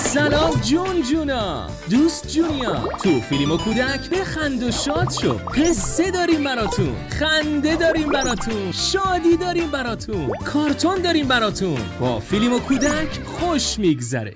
سلام جون جونا، دوست جونیا. تو فیلم و کودک بخند و شاد شو. قصه داریم براتون، خنده داریم براتون، شادی داریم براتون، کارتون داریم براتون. با فیلم و کودک خوش میگذره.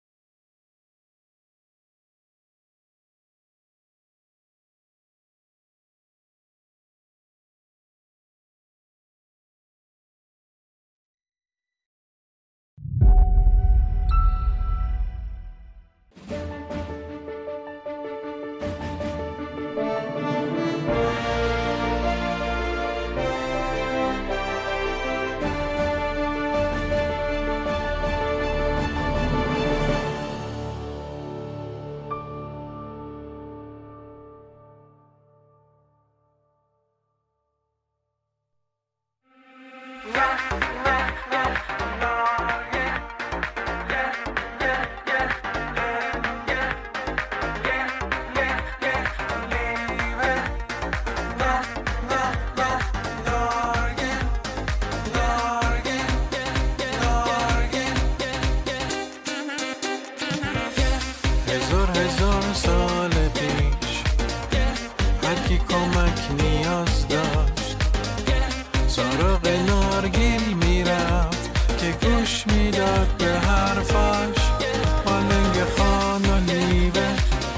هزار سال پیش هر کی کمک نیاز داشت سراغ نارگیل میرفت که گوش میداد به حرفاش. آلنگ خان و لیوه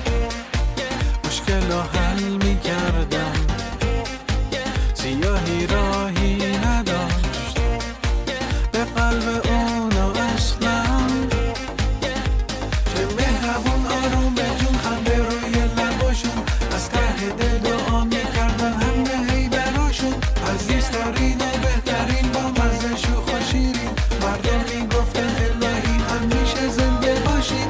مشکل رو حل میکردن، سیاهی راهی نداشت به قلب اونو اصلا. چه مهربون آروم به جون خنده روی لباشون، از ته دل دعا میکردن همه هی براشون. عزیزترین و بهترین با مزه شوخ و شیرین، مردم میگفتن الهی همیشه زنده باشین.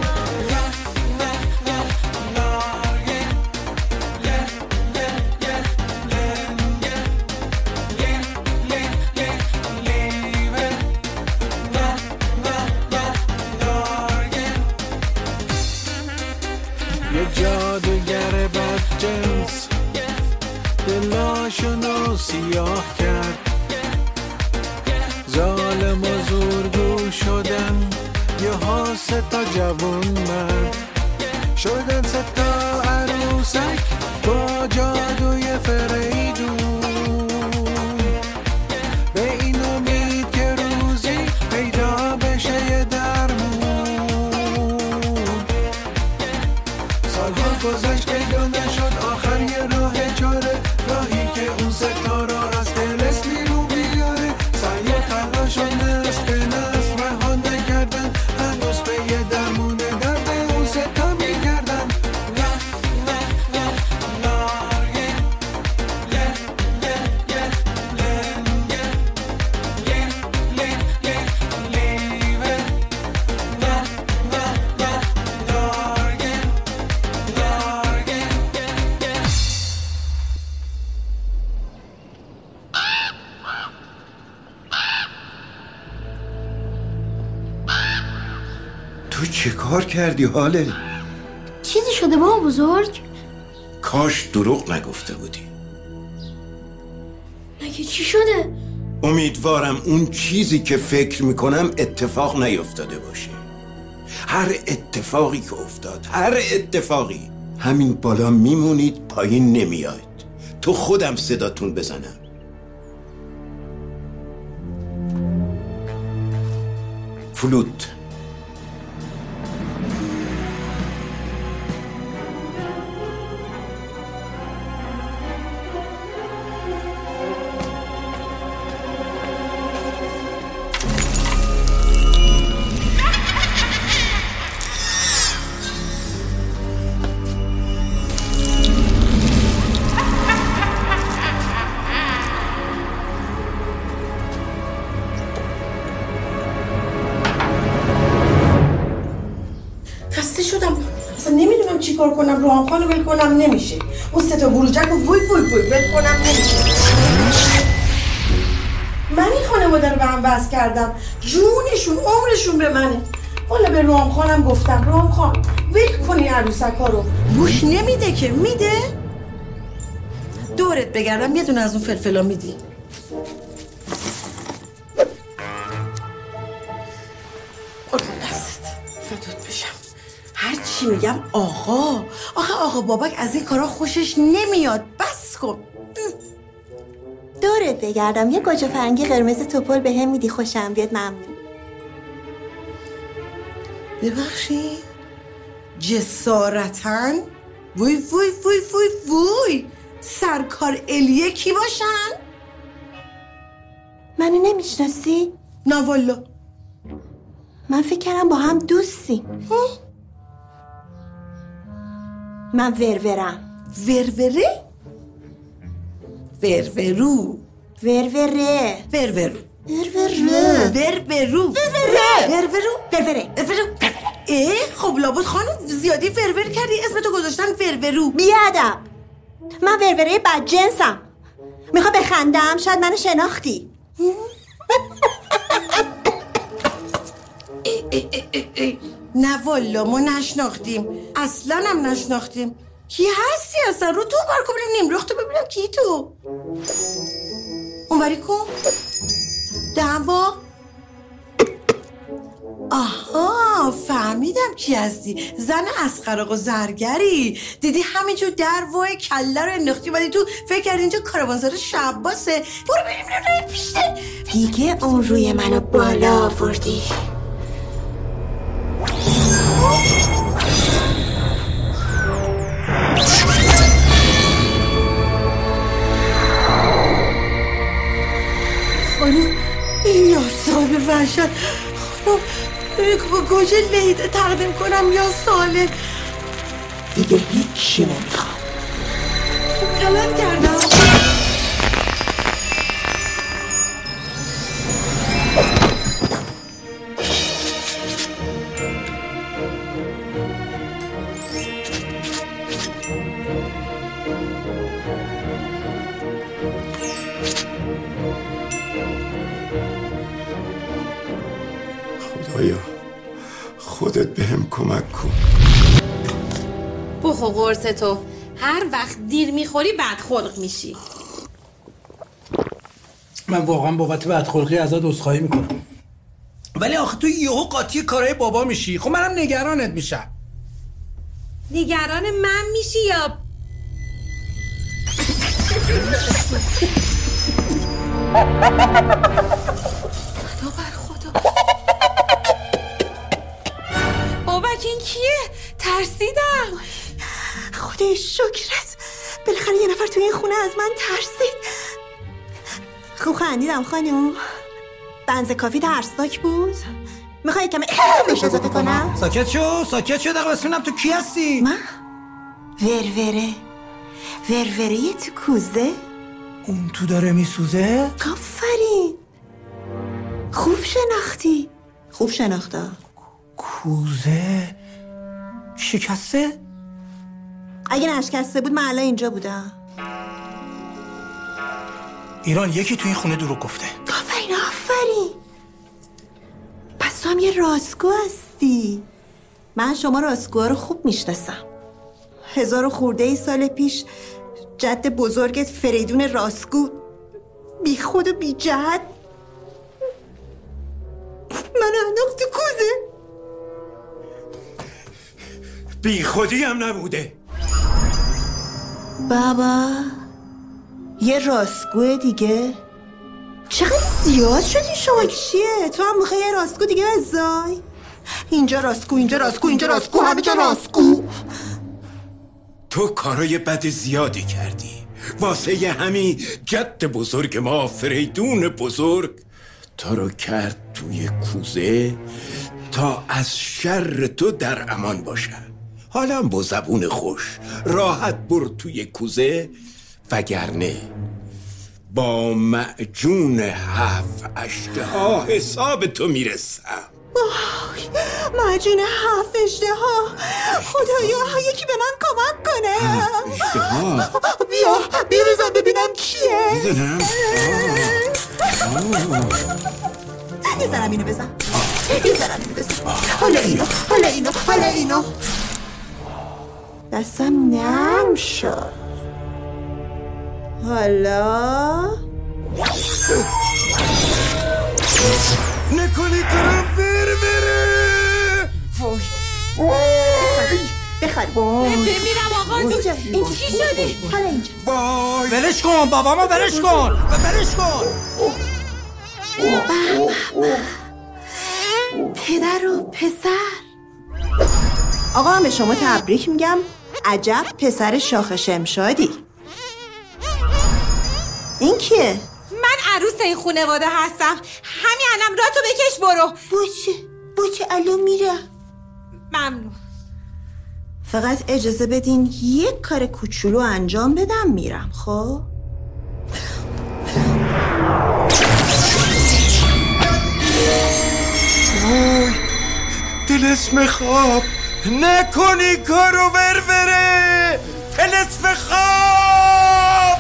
یه جادوگر بدجنس دلاشونو سیاه کرد، ظالم و زورگو شدن. یه ها 3 تا جوون مرد شدن، 3 تا عروسک با جادوی فریدون. به این امید که روزی پیدا بشه یه درمون. سالها گذشت پیدا نشد آخر یه راه چاره، راهی که اون 3 تا را از طلسم بیرون بیاره. سعی و تلاش و نسل به نسل رها نکردن، هنوز به یه درمون درد اون 3 تا میگردن. تو چه کار کردی حاله؟ چیزی شده با بزرگ؟ کاش دروغ نگفته بودی. مگه چی شده؟ امیدوارم اون چیزی که فکر میکنم اتفاق نیفتاده باشه. هر اتفاقی که افتاد، هر اتفاقی، همین بالا میمونید پایین نمیاید. تو خودم صداتون بزنم. فلوت. خسته شدم، اصلا نمیدونم چی کار کنم. روحان خانو ول کنم نمیشه، اون 3 تا بروجک رو وای ول کنم نمیشه. من این خانواده رو به هم وصل کردم، جونشون عمرشون به منه. والا به روحان خانم گفتم روحان خان ول کنی عروسک ها رو. گوش نمیده که میده. دورت بگردم یه دونه از اون فلفلا میدی. قربون دستت فدات بشم. چی میگم آقا؟ آقا بابک از این کارا خوشش نمیاد. بس کن. دورت بگردم یه گوجه فرنگی قرمز توپل به هم میدی خوشم بیاد. ممنون. ببخشید جسارتاً وای سرکار الیه کی باشن؟ منو نمیشناسی؟ نه والا. من فکر کردم با هم دوستی. من ورورم. وروره؟ ورورو. وروره. ورورو. ورورو. ورورو. خب لابد خانم زیادی ورور کردی اسمتو گذاشتن ورورو. بیادب. من وروره بدجنسم. میخوا بخندم شاید منو شناختی. نه والا ما نشناختیم. اصلا هم نشناختیم. کی هستی اصلا؟ رو تو بار کن ببینم نیمرخت ببینم کی تو. اونوری کن. دعوا. آها فهمیدم کی هستی. زن اصغر آقا زرگری. دیدی همینجور در وای کله رو انداختی ولی تو فکر کردی اینجا کاروانسرا شباسه. برو بریم پیشته. دیگه اون روی منو بالا آوردی. خانم یا صاحب وحشت. خانم گوجه لیده تقدیم کنم یا ساله؟ دیگه هیچی نمیخوام. غلط کردم. خدایا خودت بهم کمک کن. بخور قرص تو. هر وقت دیر میخوری بدخلق میشی. من واقعا بابت بدخلقی ازت عذرخواهی میکنم. ولی آخه تو یهو قاطی کارهای بابا میشی. خب منم نگرانت میشم. نگران من میشی یا خدا بر خدا. بابک این کیه؟ ترسیدم. خدای شکرت. بالاخره یه نفر توی این خونه از من ترسید. خوب خندیدم خانم. بنز کافی ترسناک بود. میخوای کمی بهش اضافه کنم؟ ساکت شو دقیقه بسیونم تو کی هستی؟ من؟ وروره تو کوزه؟ اون تو داره میسوزه؟ آفرین. خوب شناختم. کوزه شکسته؟ اگه نشکسته بود من الان اینجا بودم. ایران یکی تو این خونه دروغ گفته. آفرین. پس تو هم یه راستگو هستی. من شما راستگوها رو خوب میشناسم. 1000 خورده سال پیش جد بزرگت فریدون راستگو بی خود و بی جهت منو انداخت تو کوزه. بی خودی هم نبوده. بابا یه راستگو دیگه. چقدر زیاد شدی شما. چیه؟ تو هم میخوای یه راستگو دیگه بزای؟ اینجا راستگو همه جا راستگو. تو کارای بد زیادی کردی. واسه همین جد بزرگ ما فریدون بزرگ تو رو کرد توی کوزه تا از شر تو در امان باشن. حالا با زبون خوش راحت برو توی کوزه، وگرنه با معجون 7 اشتها حساب تو میرسم. معجون 7 اشتها. خدایا یکی به من کمک کنه. اشتها؟ بیا بزن ببینم کیه. بزنم؟ یه ذرم اینو بزن. حالا اینو دستم نرم شد. حالا نکنی کنم بره. بخوابیم. میرم آقا جون. اینجا چی شدی؟ حالا اینجا. وای ولش کن بابامو، ولش کن. پدر و پسر. آقا هم به شما تبریک میگم. عجب پسر شاخ شمشادی. این کیه؟ من عروس این خانواده هستم. همین الان راتو بکش برو. باشه الان میره. ممنون. فقط اجازه بدین یک کار کوچولو انجام بدم میرم. خب وای طلسم خواب نکنی کارو بره طلسم خواب.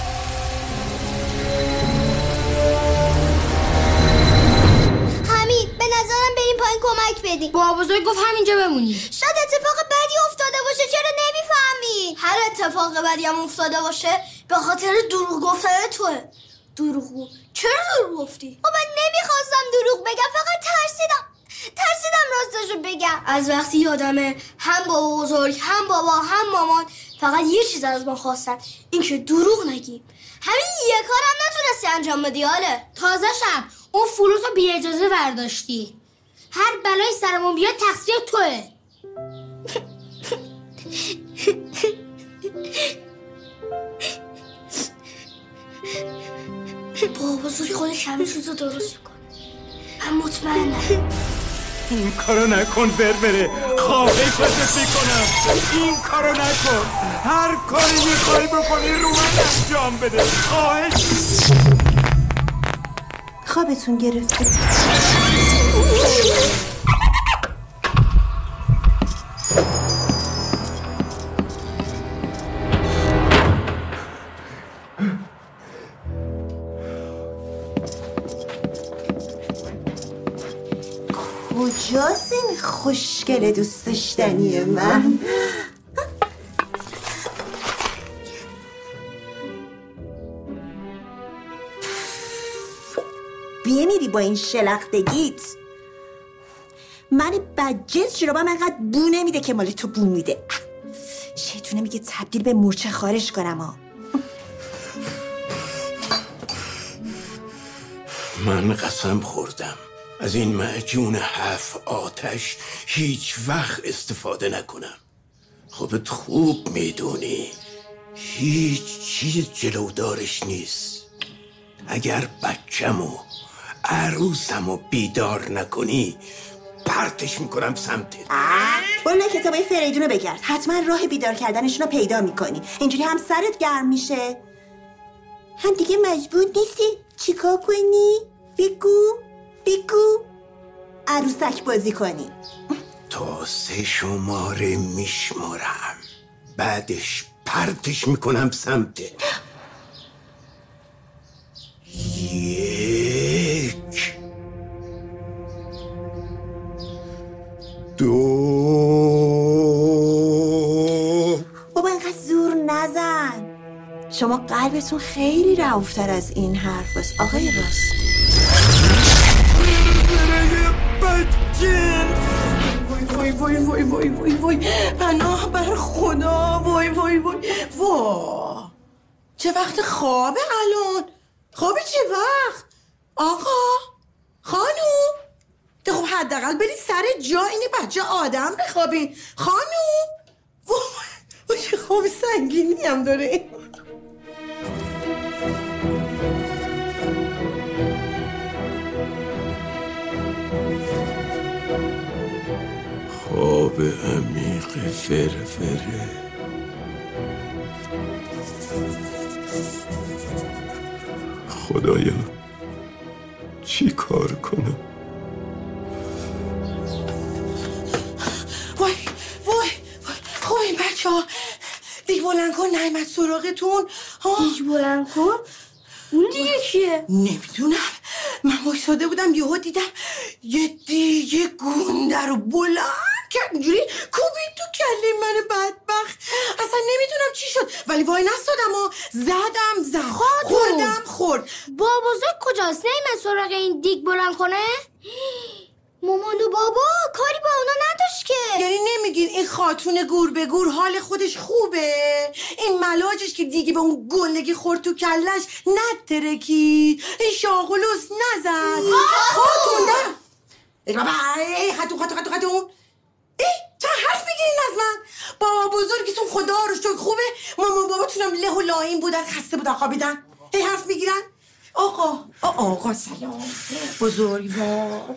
حمید به نظرم بریم پایین کمک بدیم. با بزرگ گفت همینجا بمونی. شاید اتفاق بدی افتاده باشه. چرا نمیفهمی؟ هر اتفاق بدی هم افتاده باشه به خاطر دروغ گفتن توه. دروغ؟ چرا دروغ گفتی؟ من نمیخواستم دروغ بگم، فقط ترسیدم راستشو بگم. از وقتی یادمه هم بابا بزرگ هم بابا هم مامان فقط یه چیز از ما خواستن، این که دروغ نگیم. همین یه کارم نتونستی انجام بدی. حاله تازه شم اون فلوس رو بی اجازه برداشتی. هر بلای سرمون بیاد تقصیر توه. بابا بزرگ خودش همه چیز رو درست میکنه. من مطمئنم. این کارو نکن بره خواهش ازت میکنم. این کارو نکن. هر کاری میخوای بکنی رو من انجام بده. خواهش. خوابتون گرفته. کجاست این خوشگل دوست داشتنی من؟ بیمیری با این شلختگیت. من بدجنس جرابم انقدر بو نمیده که مال تو بو میده. شیطونه میگه تبدیل به مورچه خارش کنم ها. من قسم خوردم از این معجون 7 آتش هیچ وقت استفاده نکنم. خودت خوب میدونی هیچ چیز جلودارش نیست. اگر بچه‌مو عروسمو بیدار نکنی پرتش میکنم سمتت. والا کتابای فریدونو بگرد، حتما راه بیدار کردنشونو پیدا میکنی. اینجوری هم سرت گرم میشه هم دیگه مجبور نیستی چیکار کنی. بگو عروسک بازی کنی. تا 3 شماره میشمارم، بعدش پرتش میکنم سمتت. 1 2 بابا اینقدر زور نزن. شما قلبتون خیلی رعوفتر از این حرف است آقای راست. وای پناه بر خدا. وای چه وقت خوابه الان؟ خوابه چه وقت؟ آقا خانوم ده خب حداقل برید سر جا. این بچه آدم بخوابین خانوم. وای چه خواب سنگینی هم داره. خواب عمیق فرفره. خدایا چی کار کنم؟ وای خب این بچه ها دیگه بلند کن نایمت سراغتون. دیگه بلند کن؟ اون دیگه کیه؟ نمیدونم. من وایساده بودم یهو دیدم یه دیگه گنده رو بلند کرد اینجوری کوبید تو کله من بدبخت. اصلا نمیدونم چی شد ولی وای نستادم ها. زدم خوردم. با بزرگ کجاست؟ نایمت سراغ این دیگ بلند کنه؟ مامان و بابا کاری با اونا نداشت که. یعنی نمیگین این خاتون گور به گور حال خودش خوبه؟ این ملاجش که دیگه به اون گندگی خورد تو کلش نترکی، این شاغلوس نزد خاتون ده. ای بابا ای خاتون چه حرف میگیرین از من؟ بابا بزرگتون خدا رو شکر خوبه؟ مامان باباتونم له و لاین بودن، خسته بودن خوابیدن. ای حرف میگیرن؟ آقا سلام بزرگوار.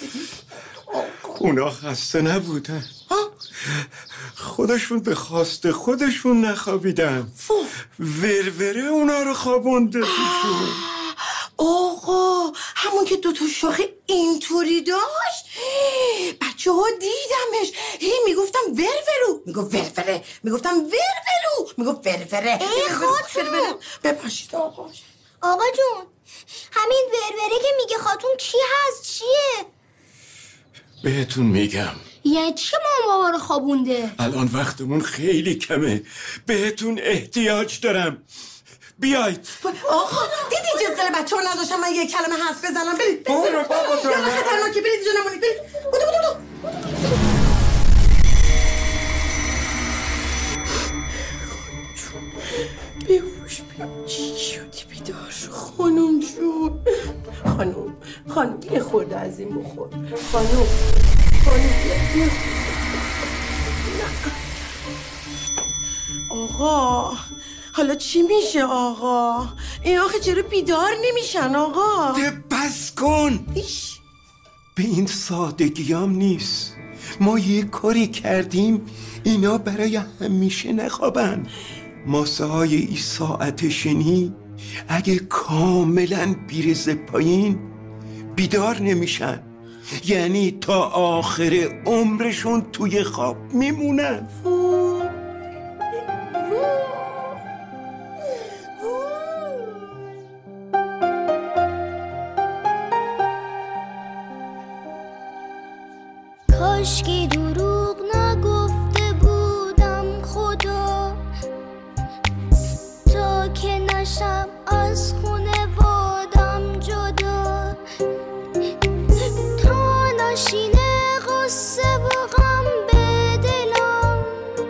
اونا خسته نبودن، خودشون به خواست خودشون نخوابیدن. وروره اونا رو خوابونده توشون. آقا همون که دوتا شاخه اینطوری داشت، بچه ها دیدمش میگفتم ورورو، میگفت ورفره، میگفتم ورورو، میگفت ورفره. ای خاتون بپاشید آقا جون، همین وروره که میگه خاتون کی هست چیه؟ بهتون میگم. یعنی چی مامان بابا رو خوابونده؟ الان وقتمون خیلی کمه، بهتون احتیاج دارم. بیاید. آقا دیدی جزگل بچه ها نذاشتم من یک کلمه حرف بزنم. برید برو بابا یالا خطرناکه، برید جانمونی، برید. بودو بیهوش بیا. چی شدی بیدار خانم جون؟ خانم یه خورده از این بخور. خانم بیا. آقا حالا چی میشه آقا؟ این آخه چرا بیدار نمیشن آقا؟ بس کن. به این سادگی هم نیست. ما یه کاری کردیم اینا برای همیشه نخوابن. ماسه های ای ساعت شنی اگه کاملا بیرزه پایین بیدار نمیشن، یعنی تا آخر عمرشون توی خواب میمونن. کاشکی دروغ نگفته بودم خدا، تا که نشم از خونوادم جدا، تا نشینه غصه و غم به دلم،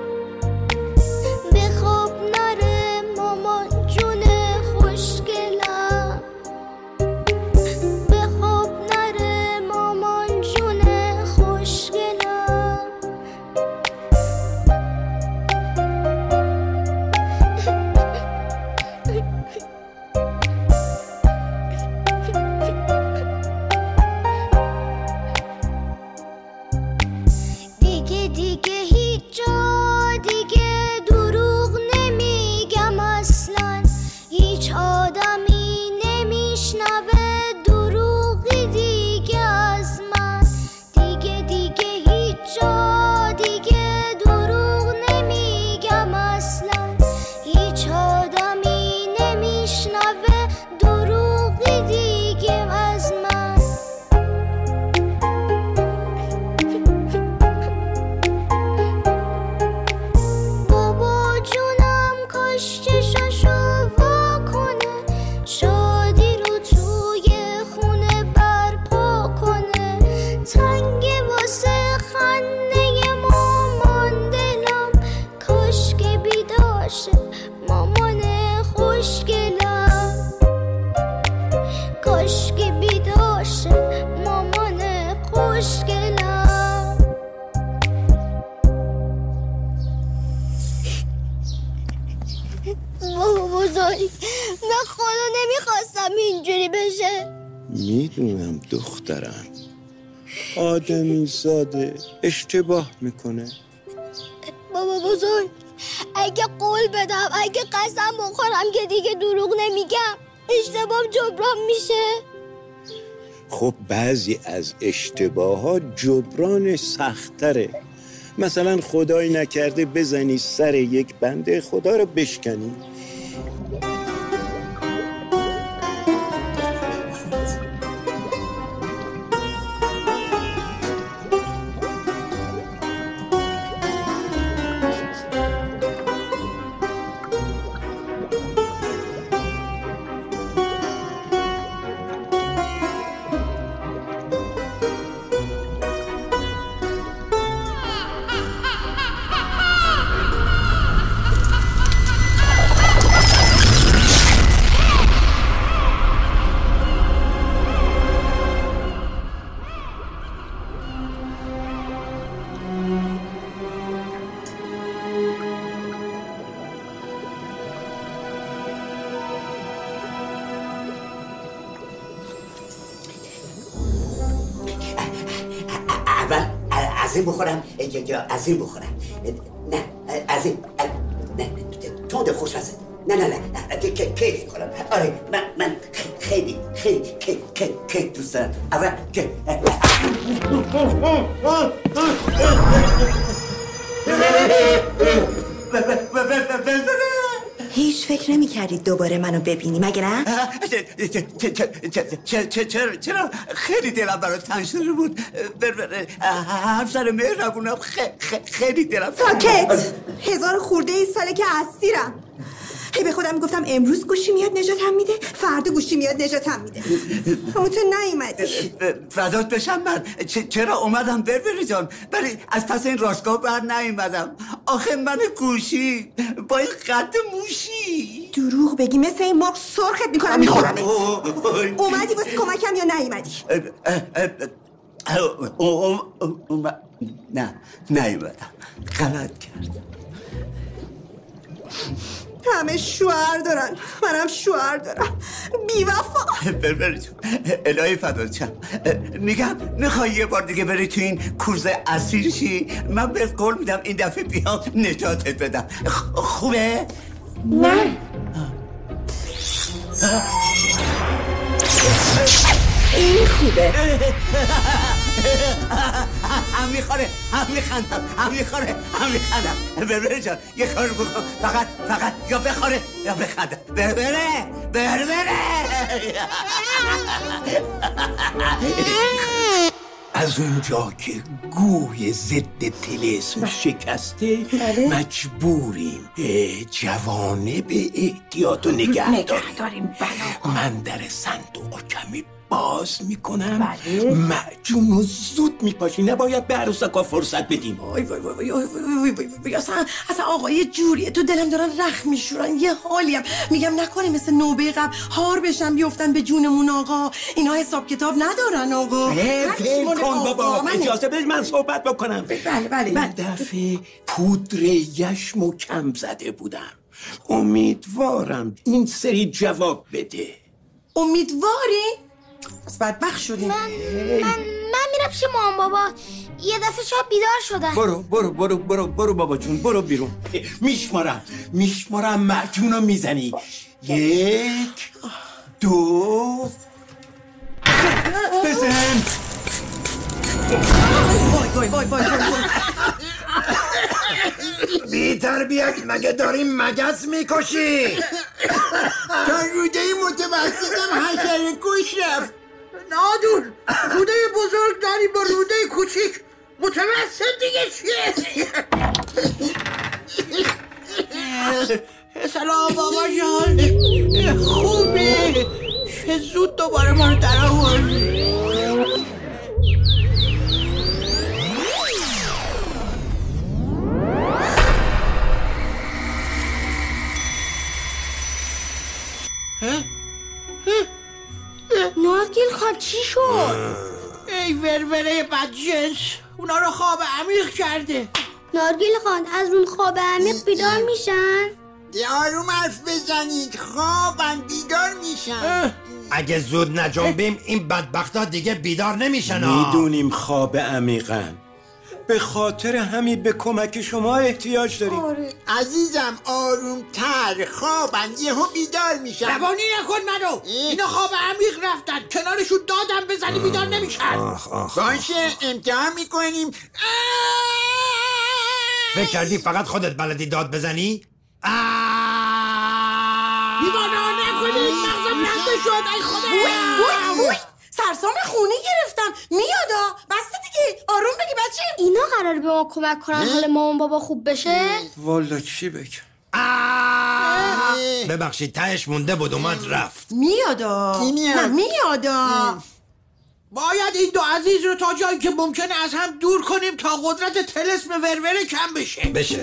به خواب نره مامان جون خوشگلم، به خواب نره مامان جون خوشگلم. دیگه هیچ جا دیگه دروغ نمیگم اصلا، هیچ آدمی نمیشنوه دروغی دیگه از من. دیگه هیچ جا دیگه دروغ نمیگم اصلا، هیچ آدمی نمیشنوه دروغی دیگه از من. بابا جونم کاش چشاشو وا کنه، شادی رو توی خونه برپا کنه، تنگه واسه خنده مامان دلم، کاش که بیدار شه مامان خوشگلم، کاش که بیدار شه مامان خوشگلم. بابا بزرگ، من خدا نمیخواستم اینجوری بشه. میدونم دخترم، آدمی زاده اشتباه میکنه. بابا بزرگ، اگه قول بدم، اگه قسم بخورم که دیگه دروغ نمیگم، اشتباه جبران میشه؟ خب بعضی از اشتباهات جبران سخت‌تره. مثلا خدای نکرده بزنی سر یک بنده خدا رو بشکنی. از این بخورم یا از این بخورم؟ نه از این، نه تند خوشمزه. نه کیک میکنم. آره من خیلی کیک دوست دارم. اول که هیچ فکر نمی کردید دوباره منو ببینی مگه نه؟ چرا خیلی دلم برات تنگ شده بود. همسر مهربونم خیلی دلم ساکت. 1000 خورده ای ساله که اسیرم. هی به خودم گفتم امروز گوشی میاد نجاتم میده، فردا گوشی میاد نجاتم میده، اما تو نیومدی. فدات بشم من. چرا اومدم بربری جان، ولی از پس این راستگاه بر نیومدم. آخه من گوشی با این قد موشی. دروغ بگی مثل این مرغ سرخت میکنم میخورم. اومدی واسه کمکم یا نیومدی؟ نه نیومدم، غلط کردم. همه شوهر دارن، منم شوهر دارم. بی وفا. بربری جون الهی فدات شم. میگم میخوای یه بار دیگه بری تو این کورس اسیر شی؟ من بهت قول میدم این دفعه بیام نجاتت بدم. خوبه؟ نه این خوبه. هم میخوره، هم میخندم، هم میخوره، هم میخندم. بربره جان یه کار بکن، فقط یا بخوره یا بخندم. بربره از اونجا که گوی ضد طلسم شکسته مجبوریم جوانه به احتیاط و نگه داریم. من در صندوق کمی باز میکنم. معجون رو زود میپاشی، نباید به عروسکا فرصت بدیم. وای اصلا آقای جوریه تو دلم دارن رخ میشورن. یه حالیم میگم نکنه مثل نوبه قبل هار بشن بیفتن به جونمون. آقا اینا حساب کتاب ندارن. آقا فیل کن بابا، اجازه بده من صحبت بکنم. بله این دفعه پودر یشمو کم زده بودم. امیدوارم این سری جواب بده. امیدواری؟ از بدبخت شدیم. من میرم پیش مامان بابا. یه دفعه شاید بیدار شدن. برو بابا جون، برو بیرون. میشمارم معجون رو میزنی. 1 2 بزن. وای بی تربیت مگه داریم مگس میکشی؟ تا روده متوسطم حشره کش رفت. نادون روده بزرگ داری با روده کوچیک، متوسط دیگه چیه؟ سلام بابا جان، خوبه؟ چه زود دوباره ما رو در آوردی. نارگیل خان چی شد؟ ای وروره بدجنس، اونا رو خواب عمیق کرده. نارگیل خان از اون خواب عمیق بیدار میشن؟ آروم حرف بزنید، خوابن بیدار میشن. اگه زود نجنبیم این بدبختا دیگه بیدار نمیشن. میدونیم خواب عمیقن، به خاطر همین به کمک شما احتیاج داریم. عزیزم آرومتر، خوابن یهو بیدار میشن. روانی نکن منو. اینا خواب عمیق رفتن، کنارشون دادم بزنی بیدار نمیشن. باشه امتحان میکنیم. فکر کردی فقط خودت بلدی داد بزنی؟ دیوانه نکنید، مغزم رنده شد. ای خدا سرسام خونی گرفتم. میادا بسته دیگه، آروم بگی بچه. اینا قراره به ما کمک کنن حال مامان بابا خوب بشه؟ والا چی بگم. ببخشید تهش مونده بود اومد رفت. میادا نه میادا. باید این دو عزیز رو تا جایی که ممکنه از هم دور کنیم تا قدرت طلسم ورور کم بشه.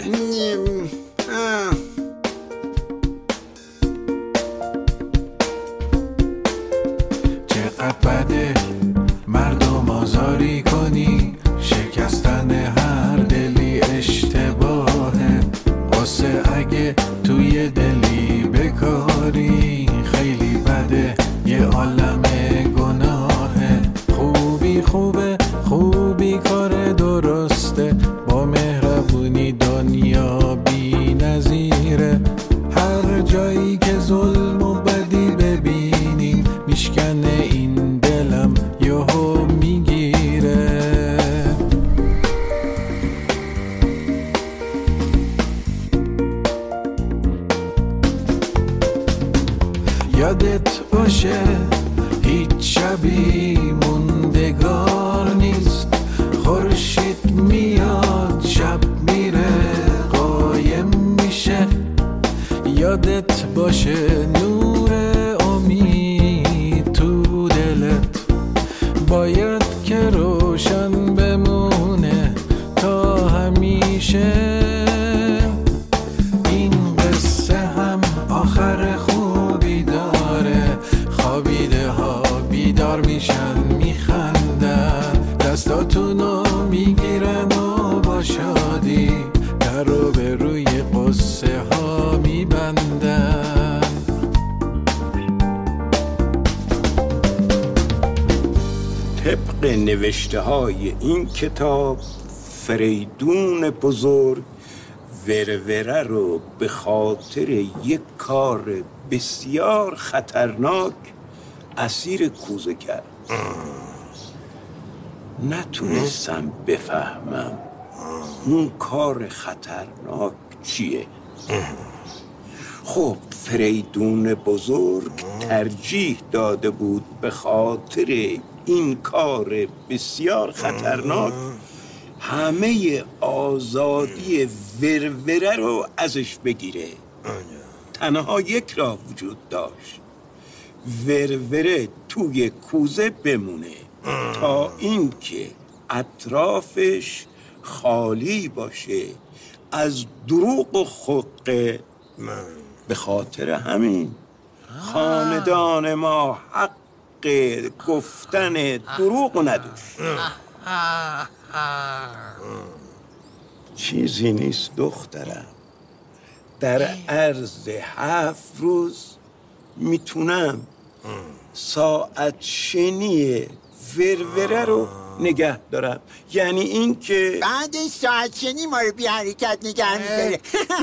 چقدر بده مردم آزاری کنی، شکستن هر دلی اشتباهه. واسه اگه توی دلی بکاری خیلی بده، یه عالمه گناهه. خوبی خوبه، خوبی کار درست یادت باشه هیچ شبی موندگار نیست، خورشید میاد شب میره قایم میشه. یادت باشه نور امید تو دلت باید که روشن بمونه تا همیشه. این قصه هم آخر خوبی داره، خوابیده ها بیدار میشن میخندن، دستاتونو میگیرن و با شادی در رو به روی قصه ها میبندن. طبق نوشته های این کتاب، فریدون بزرگ وروره رو به خاطر یک کار بسیار خطرناک اسیر کوزه کرد. نتونستم بفهمم اون کار خطرناک چیه. خب فریدون بزرگ ترجیح داده بود به خاطر این کار بسیار خطرناک همه آزادی وروره رو ازش بگیره. تنها یک راه وجود داشت، وروره توی کوزه بمونه تا اینکه اطرافش خالی باشه از دروغ و خودقه. به خاطر همین خاندان ما حق گفتن دروغ نداشت. چیزی نیست دخترم، در عرض 7 روز میتونم ساعت شنی وروره رو نگه دارم. یعنی این که بعد ساعت شنی ما رو بی حرکت نگه میداره.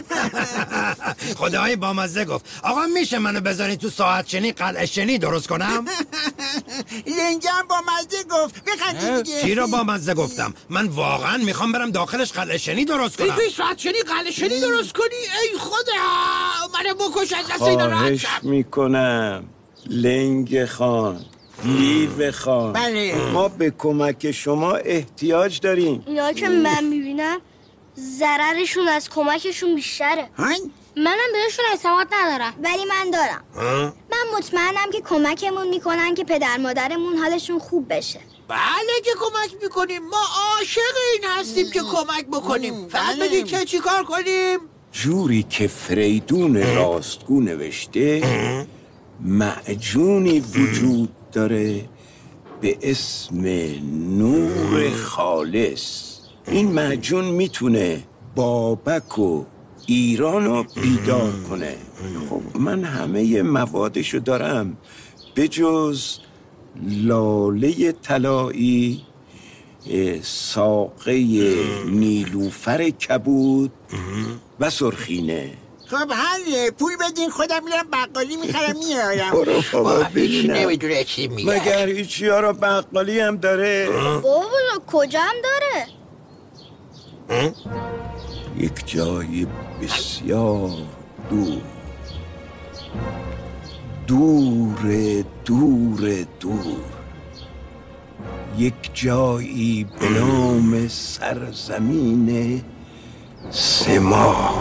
خدای بامزه گفت آقا میشه منو بذارین تو ساعت شنی قلعه شنی درست کنم؟ لنگم بامزه گفت بخندی دیگه. چی رو بامزه گفتم؟ من واقعا میخوام برم داخلش قلعه شنی درست کنم. توی ساعت شنی قلعه شنی درست کنی؟ ای خدا منو بکش از دست اینا راحت شم. خواهش میکنم لنگ خان، لیو خان، بله. ما به کمک شما احتیاج داریم. اینا که من میبینم ضررشون از کمکشون بیشتره. منم بهشون اعتماد ندارم، ولی من دارم. من مطمئنم که کمکمون میکنن که پدر مادرمون حالشون خوب بشه. بله که کمک میکنیم، ما عاشق این هستیم که کمک بکنیم. فقط بگید که چی کار کنیم. جوری که فریدون راستگو نوشته معجونی وجود داره به اسم نور خالص. این معجون میتونه بابک و ایرانو بیدار کنه. خب من همه موادشو دارم به جز لاله طلایی، ساقه نیلوفر کبود و سرخینه. خب حله، پول بدین خودم میرم بقالی میخرم میارم. برو بابا ببینم نمیدونه چی میگه. مگر هیچی ها رو بقالی هم داره؟ بابا کجا هم داره؟ یک جای بسیار دور، دور دور دور، یک جایی به نام سرزمین سما.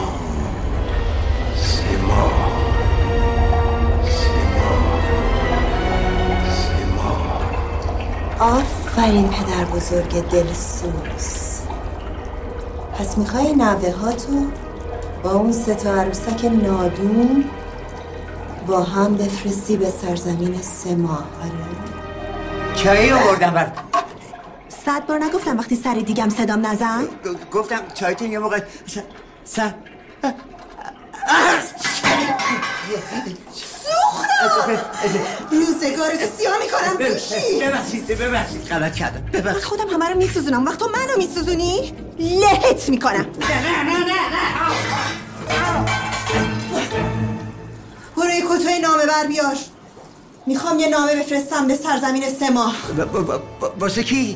آفرین پدر بزرگ دلسوز. پس میخوای نوه ها تو با اون 3 تا عروسک نادون با هم بفرستی به سرزمین سما؟ آره چایی آوردم بر 100 بار نگفتم وقتی سر دیگم صدام نزن؟ گفتم چایتون یه موقع سوختم روزگارتو سیاه میکنم بشی. ببخشید غلط کردم. ببخشید خودم همه رو میسوزونم، وقت تو منو میسوزونی لهت میکنم. نه برو یه کتوی نامه بر بیار. میخوام یه نامه بفرستم به سرزمین سما. واسه کی؟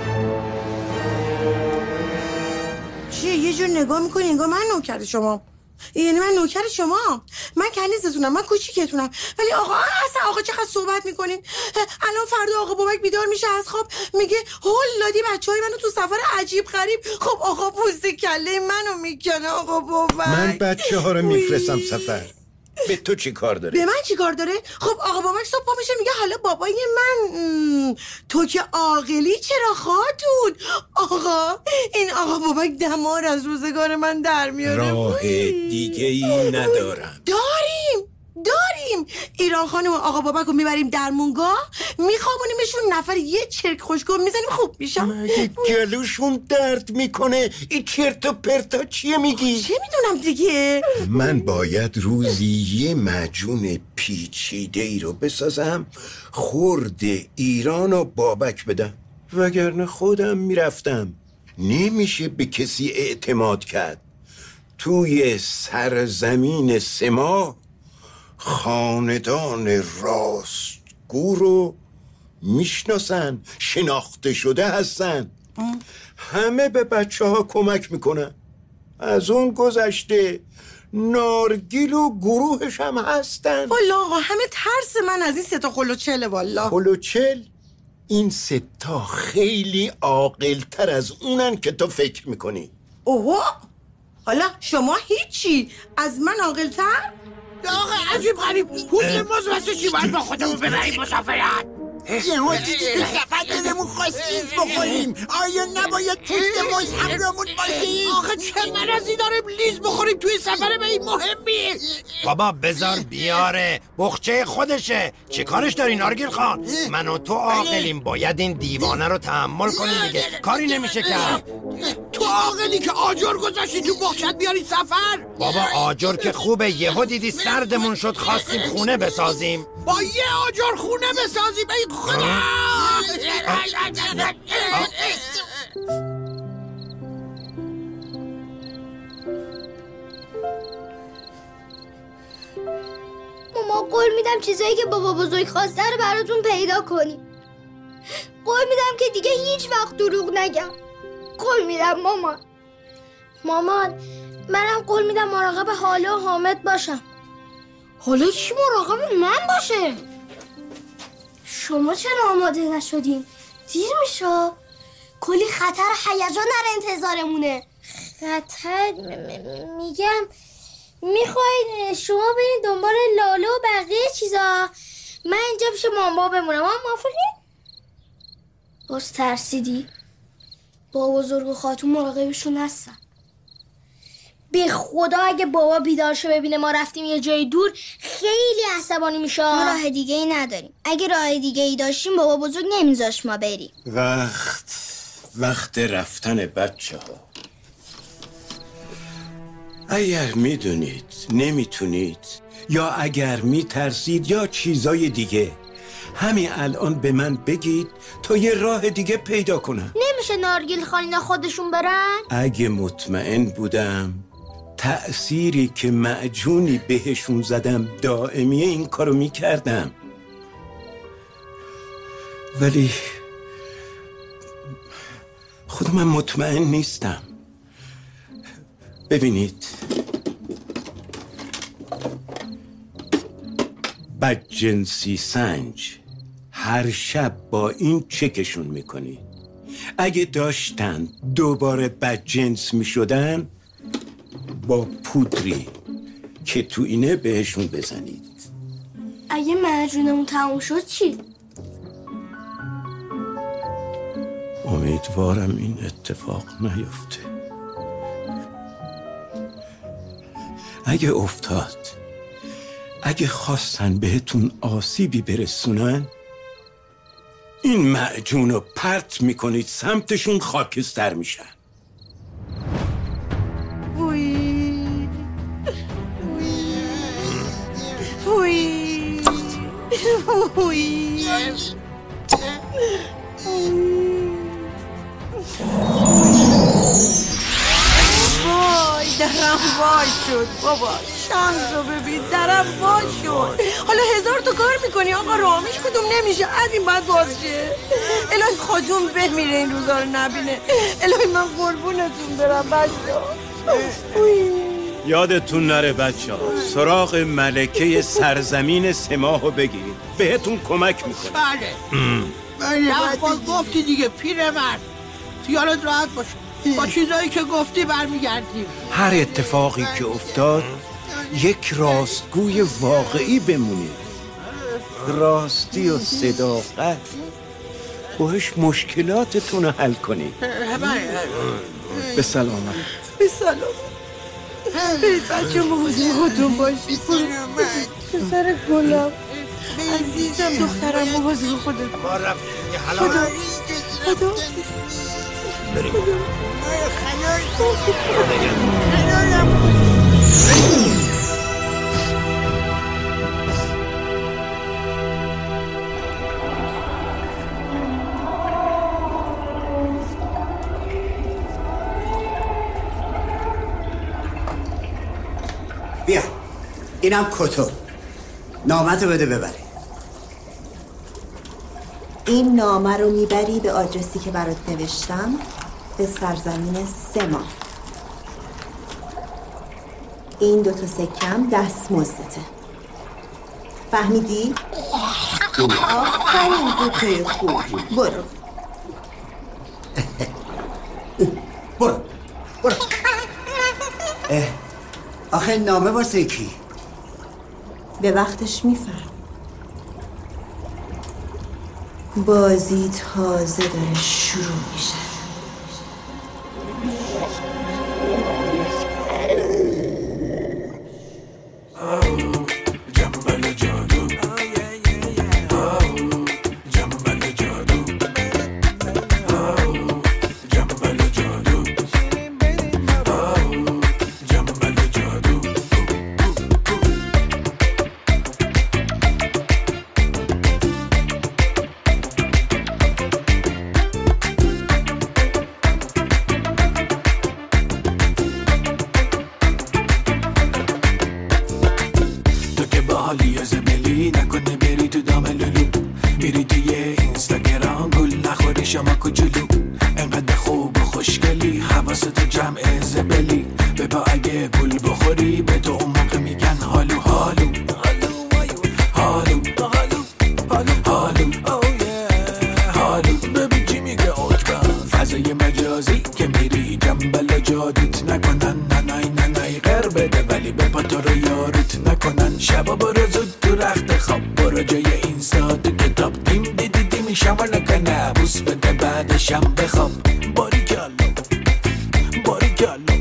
چیه یه جور نگاه میکنی انگار من نوکر شما. یعنی من نوکر شما؟ من کنیزتونم، من کوچیکتونم، ولی آقا اصلا آقا چقدر صحبت میکنین. الان فردا آقا بابک بیدار میشه از خواب میگه هول دادی بچهای منو تو سفر عجیب غریب. خب آقا پوست کله منو میکنه آقا بابک. من بچه ها رو میفرستم سفر، به تو چی کار داره؟ به من چی کار داره؟ خب آقا بابک صبح پا میشه میگه حالا بابای من تو که عاقلی چرا خاتون؟ آقا این آقا بابک دمار از روزگار من در میاره. راه دیگه ای ندارم. داریم ایران خانم و آقا بابک رو میبریم در مونگاه، میخوابونیمشون، نفر یه چرک خوشگل میزنیم خوب میشم. مگه گلوشون درد میکنه؟ این چرت و پرتا چیه میگی؟ چه میدونم دیگه. من باید روزی یه معجون پیچیده ای رو بسازم خورد ایران و بابک بدم، وگرنه خودم میرفتم. نمیشه به کسی اعتماد کرد. توی سرزمین سما خاندان راستگو رو میشناسن، شناخته شده هستن، همه به بچه ها کمک میکنن. از اون گذشته نارگیل و گروهش هم هستن. والا آقا همه ترس من از این ستا خلوچله. والا خلوچل؟ این ستا خیلی عاقل‌تر از اونن که تو فکر میکنی. اوه حالا شما هیچی از من عاقل‌تر؟ آقا عجیب غریب پوست ماز واسه چی باید با خودمون ببریم مسافرت؟ یهو دیدی تو سفر دلمون خواست لیز بخوریم. آیا نباید پوست ماز همراهمون باشیم؟ آخه چه مرضی داریم لیز بخوریم توی سفر به این مهمی؟ بابا بذار بیاره، بخچه خودشه. چه کارش داری نارگیل خان؟ من و تو عاقلیم، باید این دیوانه رو تحمل کنیم دیگه، کاری نمیشه کرد. تو عاقلی که آجر گذاشتی تو بخشت بیاری سفر؟ بابا آجر که خوبه، یهو دیدی سردمون شد خواستیم خونه بسازیم. با یه آجر خونه بسازیم ای خدا! ماما قول میدم چیزایی که بابا بزرگ خواسته رو براتون پیدا کنیم. قول میدم که دیگه هیچ وقت دروغ نگم. قول میدم مامان منم قول میدم مراقب حالا و حامد باشم. حالا کی مراقب من باشه؟ شما چرا آماده نشدین؟ دیر میشه. کلی خطر و هیجان در انتظارمونه. خطر میگم میخواین شما برین دنبال لاله و بقیه چیزا، من اینجا پیش مامان بمونم. هم موافقین؟ باز ترسیدی؟ با بزرگ و خاتون مراقبشون هستن. به خدا اگه بابا بیدار شه ببینه ما رفتیم یه جای دور خیلی عصبانی میشه. ما راه دیگه ای نداریم. اگه راه دیگه ای داشتیم بابا بزرگ نمیذاشت ما بریم. وقت رفتن بچه ها. اگر میدونید نمیتونید یا اگر میترسید یا چیزای دیگه، همین الان به من بگید تا یه راه دیگه پیدا کنم. نمیشه نارگیل خانینا خودشون برن؟ اگه مطمئن بودم تأثیری که معجونی بهشون زدم دائمیه این کارو میکردم، ولی خود من مطمئن نیستم. ببینید بدجنسی سنج هر شب با این چکشون میکنی. اگه داشتن دوباره بدجنس میشدن با پودری که تو اینه بهشون بزنید. اگه معجونمون تموم شد چی؟ امیدوارم این اتفاق نیفته. اگه افتاد، اگه خواستن بهتون آسیبی برسونن، این معجون رو پرت میکنید سمتشون، خاکستر میشن. وای درم وای شد بابا، شانس رو ببین درم وای شد. حالا 1000 تا کار میکنی آقا رامیش کدوم نمیشه، از این بعد بازشه. الهی خودتون بمیره این روزا رو نبینه. الهی من قربونتون برم بچه. یادتون نره بچه ها سراغ ملکه سرزمین سماحو بگیرید، بهتون کمک میکنه. بله گفتی دیگه پیرمرد، خیالت راحت باشه، با چیزایی که گفتی برمیگردیم. هر اتفاقی که افتاد یک راستگوی واقعی بمونید. راستی و صداقت باش مشکلاتتون رو حل کنید. به سلامت. به سلامت. بچه مواظب خودتون باشید. پسر گلم عزیزم، دخترم مواظب خودت. خدا بریم. بیا اینم کتو، نامتو بده ببری. این نامه رو میبری به آدرسی که برات نوشتم، به سرزمین سما. این 2 تا سکم دستمزدته. فهمیدی؟ آفرین کتوی خوب. برو آخه نامه واسه کی؟ به وقتش میفهم. بازی تازه داره شروع میشه. بعدشم بخواب. باریکالله